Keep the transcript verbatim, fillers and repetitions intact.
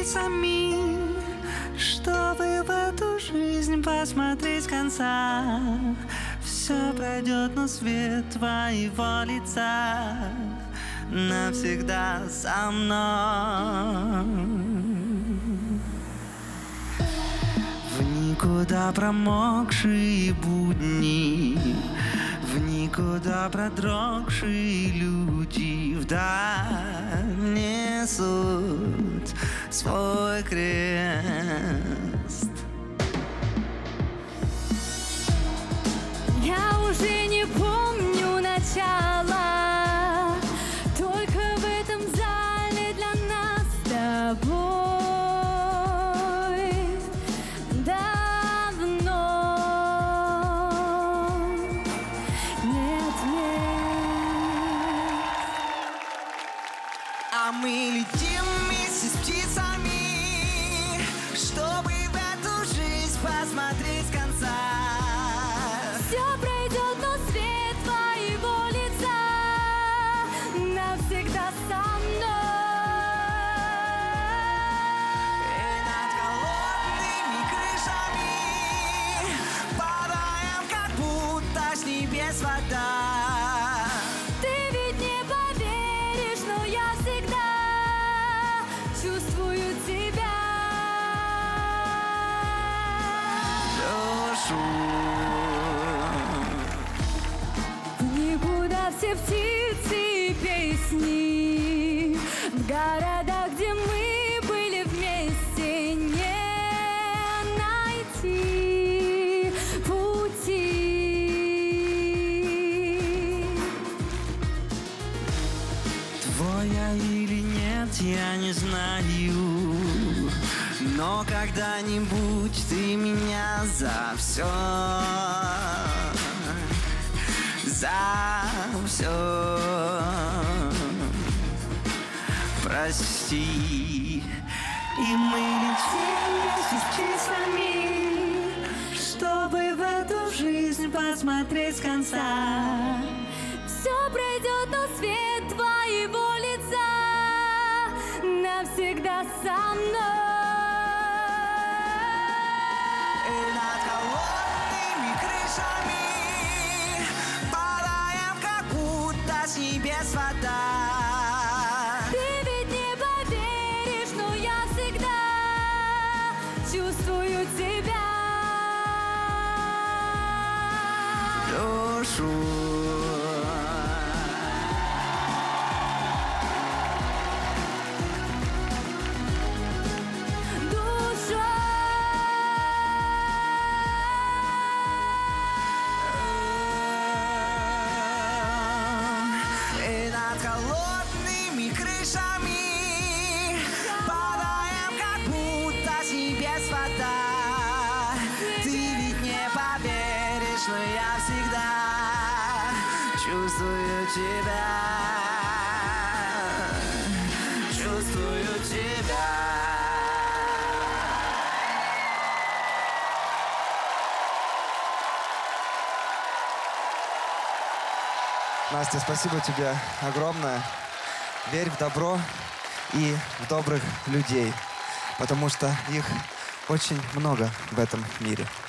птицами, чтобы в эту жизнь посмотреть с конца. Все пройдет, но свет твоего лица навсегда со мной. В никуда промокшие будни, в никуда продрогшие люди вдаль несут свой крест. Я уже не помню начала, только в этом зале для нас с тобой давно нет мест. А мы летим вместе с птицами, чтобы в эту жизнь посмотреть с конца. Все пройдет, но свет твоего лица навсегда со мной. И над холодными крышами падаем, как будто с небес вода. Ты ведь не поверишь, но я всегда чувствую тебя. Душу. Никуда все птицы и песни, в городах, где мы были вместе, не найти пути. Твоя или нет, я не знаю, но когда-нибудь ты меня за все, за все прости. И мы летим вместе с птицами, чтобы в эту жизнь посмотреть с конца. Все пройдет, но свет твоего лица навсегда со мной. И над холодными крышами падаем, как будто с небес вода. Ты ведь не поверишь, но я всегда чувствую тебя. Душу. И над холодными крышами падаем, как будто с небес вода. Ты ведь не поверишь, но я всегда чувствую тебя, чувствую тебя. Настя, спасибо тебе огромное. Верь в добро и в добрых людей, потому что их очень много в этом мире.